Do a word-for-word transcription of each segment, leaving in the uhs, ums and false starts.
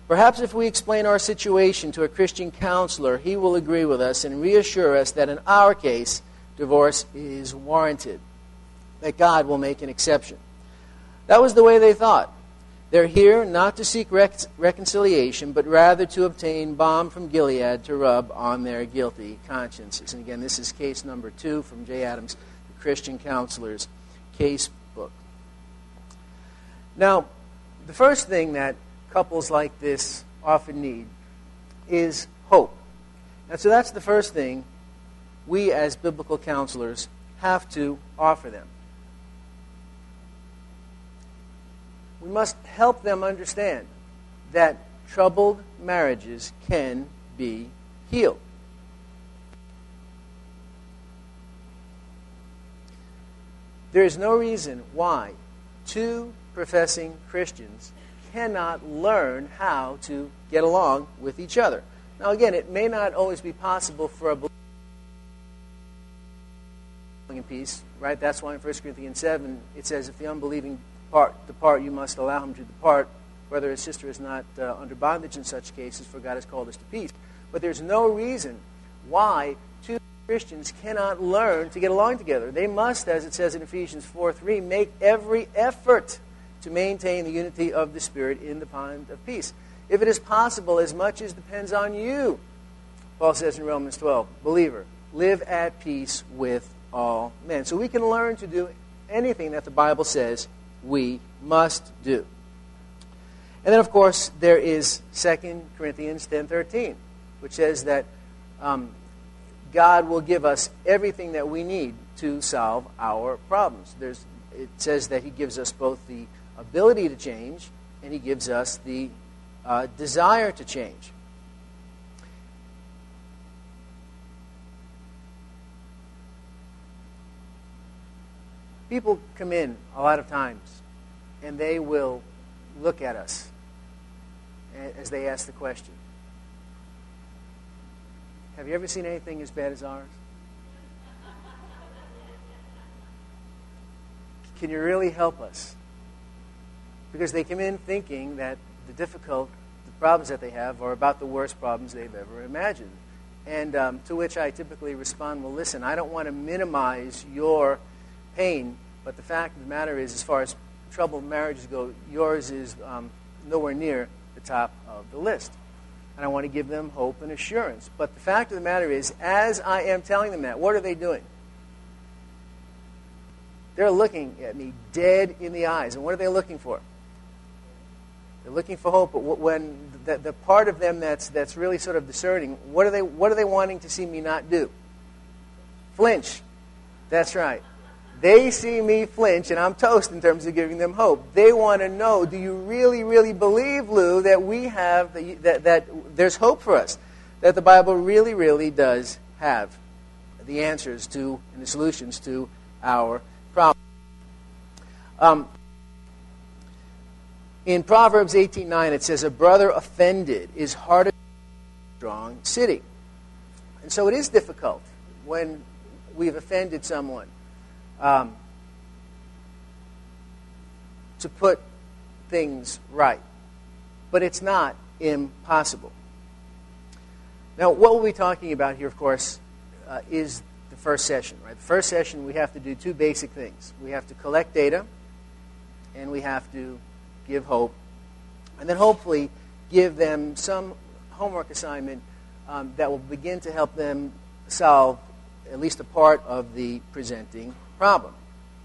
Perhaps if we explain our situation to a Christian counselor, he will agree with us and reassure us that in our case, divorce is warranted, that God will make an exception. That was the way they thought. They're here not to seek rec- reconciliation, but rather to obtain balm from Gilead to rub on their guilty consciences. And again, this is case number two from J. Adams, the Christian Counselor's Case Book. Now, the first thing that couples like this often need is hope. And so that's the first thing we as biblical counselors have to offer them. We must help them understand that troubled marriages can be healed. There is no reason why two professing Christians cannot learn how to get along with each other. Now again, it may not always be possible for a believer in peace, right? That's why in First Corinthians seven it says, if the unbelieving part depart, you must allow him to depart, whether his sister is not uh, under bondage in such cases, for God has called us to peace. But there's no reason why two Christians cannot learn to get along together. They must, as it says in Ephesians four three, make every effort to maintain the unity of the Spirit in the bond of peace. If it is possible, as much as depends on you, Paul says in Romans twelve, believer, live at peace with all men. So we can learn to do anything that the Bible says we must do. And then, of course, there is Second Corinthians ten thirteen, which says that um, God will give us everything that we need to solve our problems. There's, it says that He gives us both the ability to change, and He gives us the uh, desire to change. People come in a lot of times, and they will look at us as they ask the question, have you ever seen anything as bad as ours? Can you really help us? Because they come in thinking that the difficult the problems that they have are about the worst problems they've ever imagined. And um, to which I typically respond, well, listen, I don't want to minimize your pain, but the fact of the matter is, as far as troubled marriages go, yours is um, nowhere near the top of the list. And I want to give them hope and assurance. But the fact of the matter is, as I am telling them that, what are they doing? They're looking at me dead in the eyes. And what are they looking for? They're looking for hope. But when the, the part of them that's that's really sort of discerning, what are they what are they wanting to see me not do? Flinch. That's right. They see me flinch, and I'm toast in terms of giving them hope. They want to know, do you really, really believe, Lou, that we have, the, that, that there's hope for us? That the Bible really, really does have the answers to and the solutions to our problems. Um, in Proverbs eighteen nine, it says, a brother offended is harder than a strong city. And so it is difficult when we've offended someone. Um, to put things right. But it's not impossible. Now, what we'll be talking about here, of course, uh, is the first session. Right? The first session, we have to do two basic things. We have to collect data, and we have to give hope, and then hopefully give them some homework assignment um, that will begin to help them solve at least a part of the presenting problem.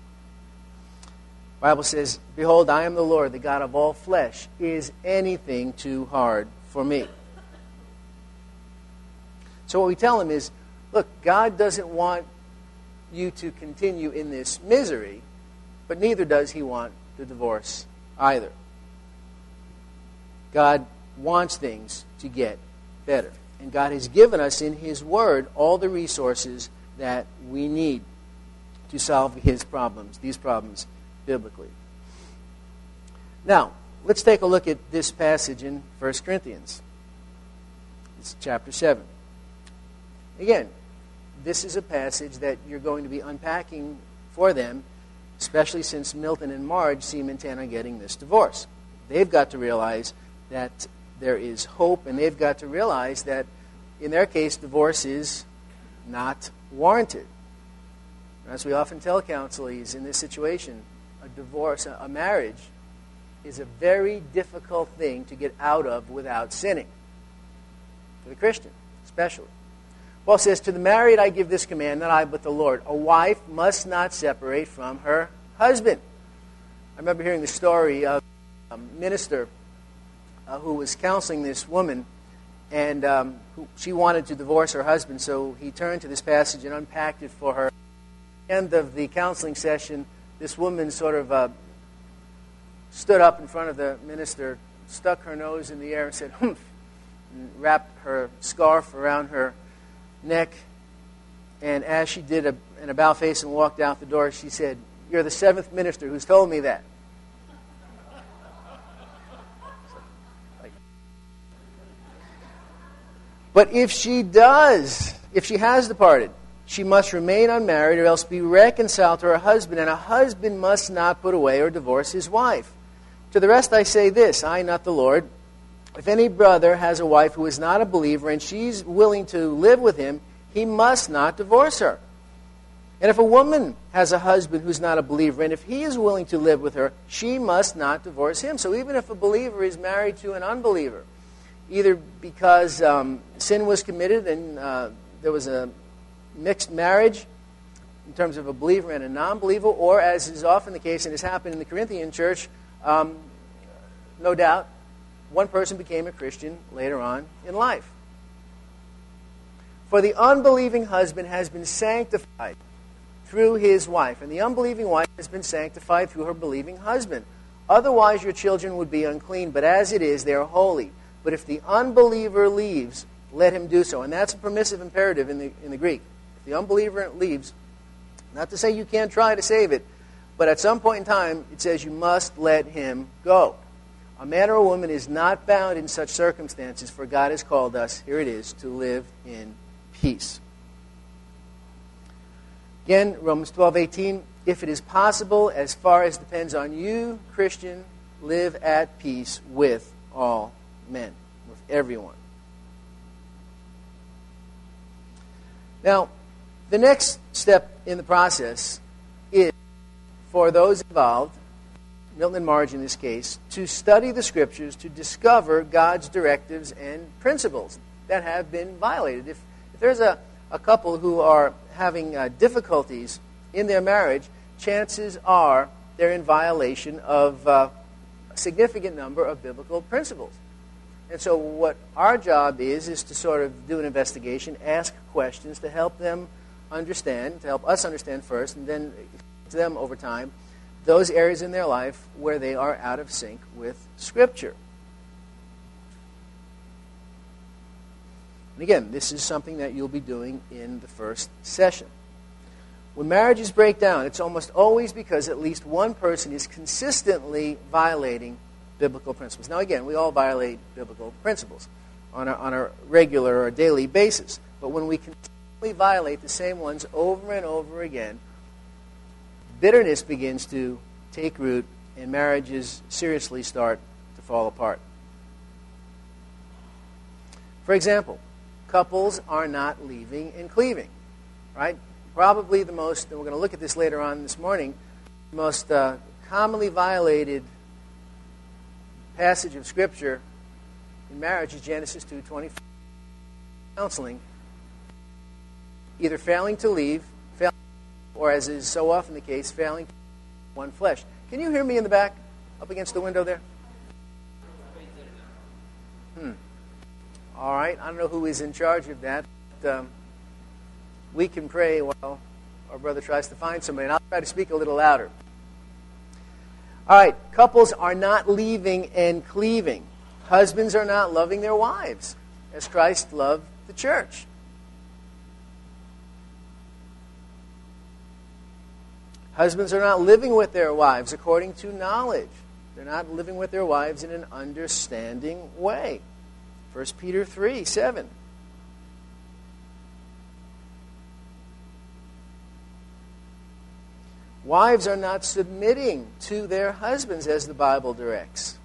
The Bible says, behold, I am the Lord, the God of all flesh. Is anything too hard for me? So what we tell them is, look, God doesn't want you to continue in this misery, but neither does He want the divorce either. God wants things to get better. And God has given us in His Word all the resources that we need to solve His problems, these problems, biblically. Now, let's take a look at this passage in First Corinthians. It's chapter seven. Again, this is a passage that you're going to be unpacking for them, especially since Milton and Marge seem intent on getting this divorce. They've got to realize that there is hope, and they've got to realize that, in their case, divorce is not warranted. As we often tell counselees in this situation, a divorce, a marriage, is a very difficult thing to get out of without sinning. For the Christian, especially. Paul says, to the married I give this command, not I but the Lord. A wife must not separate from her husband. I remember hearing the story of a minister uh, who was counseling this woman, and um, who, she wanted to divorce her husband, so he turned to this passage and unpacked it for her. At the end of the counseling session, this woman sort of uh, stood up in front of the minister, stuck her nose in the air and said, humph, and wrapped her scarf around her neck, and as she did a, an about face and walked out the door, she said, "You're the seventh minister who's told me that." But if she does, if she has departed, she must remain unmarried or else be reconciled to her husband, and a husband must not put away or divorce his wife. To the rest I say this, I, not the Lord, if any brother has a wife who is not a believer and she's willing to live with him, he must not divorce her. And if a woman has a husband who's not a believer, and if he is willing to live with her, she must not divorce him. So even if a believer is married to an unbeliever, either because um, sin was committed and uh, there was a mixed marriage in terms of a believer and a non-believer, or as is often the case and has happened in the Corinthian church, um, no doubt, one person became a Christian later on in life. For the unbelieving husband has been sanctified through his wife, and the unbelieving wife has been sanctified through her believing husband. Otherwise your children would be unclean, but as it is, they are holy. But if the unbeliever leaves, let him do so. And that's a permissive imperative in the, in the Greek. If the unbeliever leaves, not to say you can't try to save it, but at some point in time, it says you must let him go. A man or a woman is not bound in such circumstances, for God has called us, here it is, to live in peace. Again, Romans twelve eighteen, if it is possible, as far as depends on you, Christian, live at peace with all men, with everyone. Now, the next step in the process is for those involved, Milton and Marge in this case, to study the Scriptures to discover God's directives and principles that have been violated. If, if there's a, a couple who are having uh, difficulties in their marriage, chances are they're in violation of uh, a significant number of biblical principles. And so what our job is, is to sort of do an investigation, ask questions to help them understand, to help us understand first, and then to them over time, those areas in their life where they are out of sync with Scripture. And again, this is something that you'll be doing in the first session. When marriages break down, it's almost always because at least one person is consistently violating biblical principles. Now again, we all violate biblical principles on a, on a regular or daily basis. But when we continually violate the same ones over and over again, bitterness begins to take root, and marriages seriously start to fall apart. For example, couples are not leaving and cleaving, right? Probably the most, and we're going to look at this later on this morning, the most uh, commonly violated passage of Scripture in marriage is Genesis two twenty-four. Counseling, either failing to leave, failing, or as is so often the case, failing to one flesh. Can you hear me in the back, up against the window there? Hmm. All right. I don't know who is in charge of that. But, um, we can pray while our brother tries to find somebody, and I'll try to speak a little louder. All right. Couples are not leaving and cleaving. Husbands are not loving their wives as Christ loved the church. Husbands are not living with their wives according to knowledge. They're not living with their wives in an understanding way. First Peter three seven. Wives are not submitting to their husbands as the Bible directs.